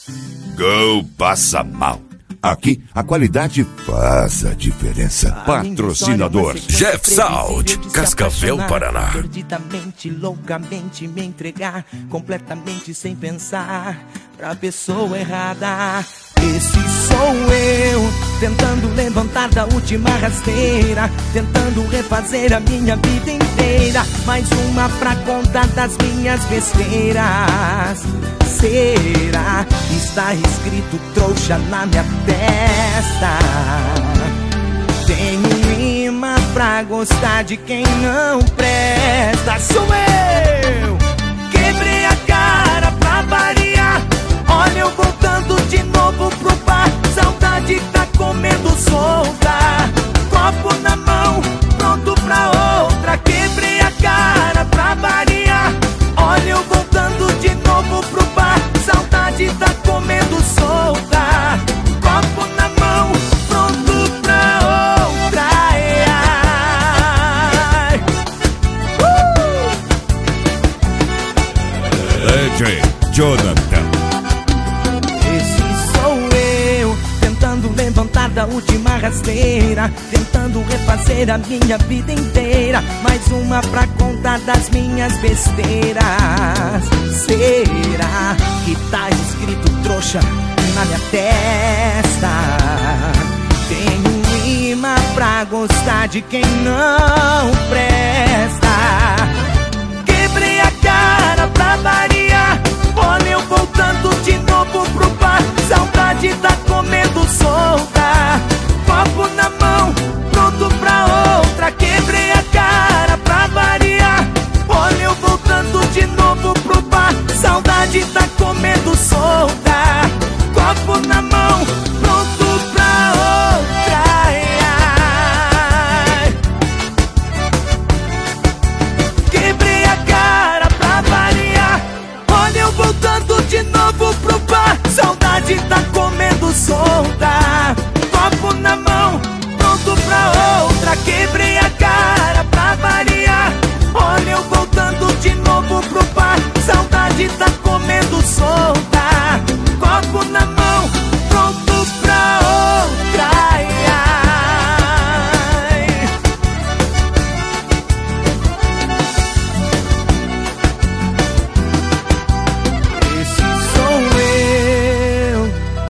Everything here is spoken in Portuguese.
Go Passa Mal. Aqui, a qualidade faz a diferença. Patrocinador Jeff Salt, Cascavel, Paraná. Perdidamente, loucamente me entregar, completamente sem pensar, pra pessoa errada. Esse sou eu, tentando levantar da última rasteira, tentando refazer a minha vida inteira. Mais uma pra contar das minhas besteiras. Será? Está escrito trouxa na minha testa. Tenho imã pra gostar de quem não presta. Sou eu! Quebrei a cara pra variar. Olha eu voltando de novo pro bar. Saudade tá comendo solta. Copo na mão, pronto pra outra. Quebrei a cara pra variar. Olha eu voltando de novo pro bar. Saudade tá comendo solta. Copo na mão, pronto pra outra. Ai, ai. DJ Jonathan. Esse sou eu, tentando levantar da última rasteira, tentando refazer a minha vida inteira. Mais uma pra contar das minhas besteiras. Será que tá escrito trouxa na minha testa? Tenho imã pra gostar de quem não presta. Quebrei a cara pra variar. Olha eu voltando de novo pro bar. Saudade tá comendo solta. Copo na mão, pronto pra outra. Quebrei a cara pra variar. Olha eu voltando de novo pro bar. Saudade tá comendo solta. Copo na mão, pronto pra outra. Ai, ai. Quebrei a cara pra variar. Olha eu voltando de novo pro bar. Saudade tá comendo solta.